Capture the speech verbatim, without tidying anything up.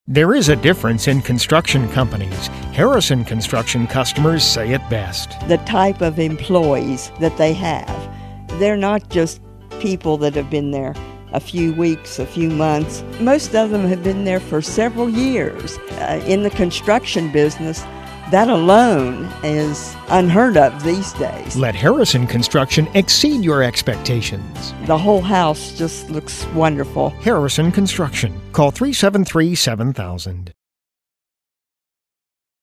There is a difference in construction companies. Harrison Construction customers say it best. The type of employees that they have. They're not just people that have been there a few weeks, a few months. Most of them have been there for several years. Uh, in the construction business, that alone is unheard of these days. Let Harrison Construction exceed your expectations. The whole house just looks wonderful. Harrison Construction. Call three seven three, seven thousand.